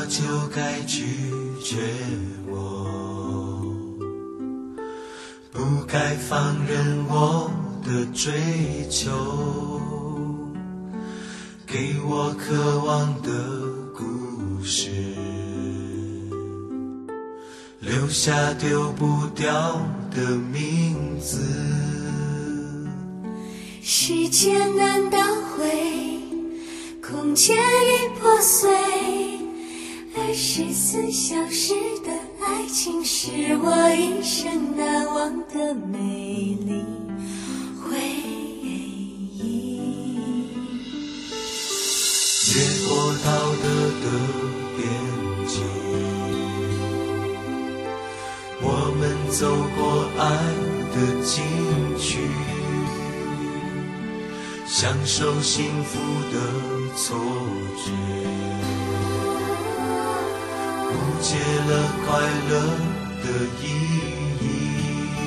就该拒绝我，不该放任我的追求，给我渴望的故事，留下丢不掉的名字。 时间难倒回，空间已破碎，24小时的爱情是我一生难忘的美丽回忆。 越过道德的边界，我们走过爱的禁区，享受幸福的错觉，误解了快乐的意义。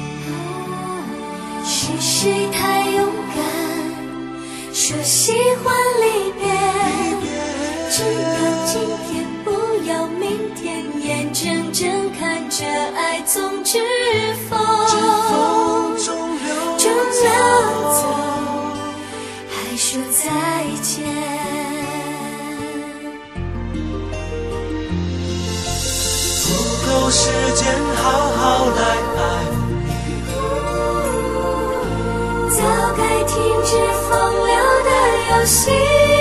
是谁太勇敢，说喜欢离别，只要今天不要明天，眼睁睁看着爱从指缝中流走，还说再见。 不够时间好好来爱你， 早该停止风流的游戏，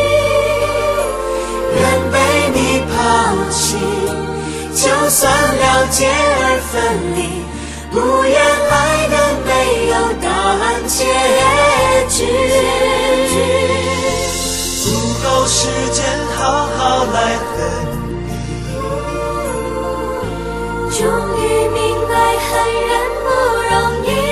愿被你抛弃，就算了解而分离，不愿爱的没有答案结局。不够时间好好来恨你， 终于明白恨人不容易，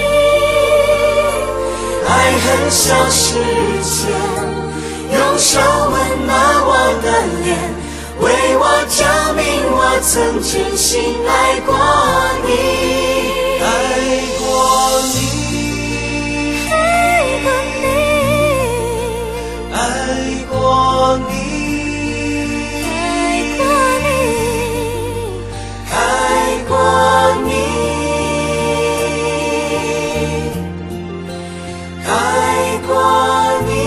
爱恨消失前，用手温暖我的脸，为我证明我曾真心爱过你，爱过你， 爱过你， 爱过你， 爱过你， 爱过你。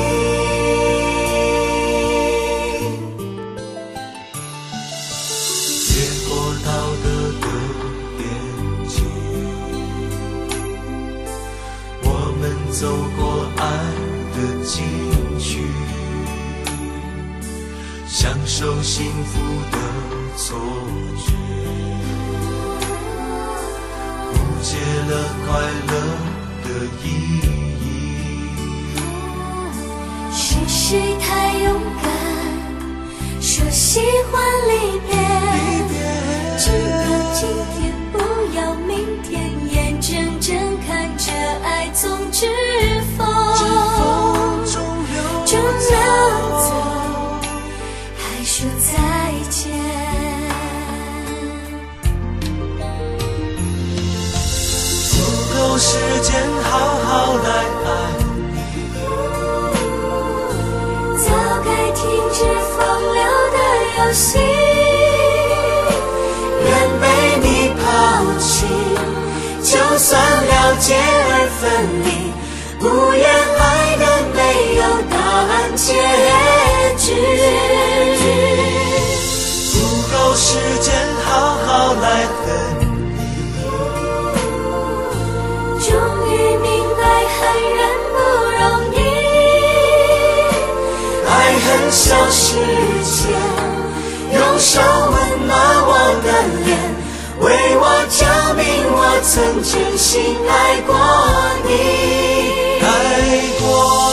越过道德的边界，我们走过爱的禁区，享受幸福的错觉，误解了快乐的意义。 是谁太勇敢，说喜欢离别，只要今天不要明天，眼睁睁看着爱从指缝中流走，还说再见。 不够时间好好来爱你， 早该停止风流的游戏， 愿被你抛弃，就算了解而分离，不愿爱的没有答案结局。不够时间好好来恨你， 终于明白恨人不容易， 爱恨消失前，用手温暖我的脸，为我证明我曾真心爱过你，爱过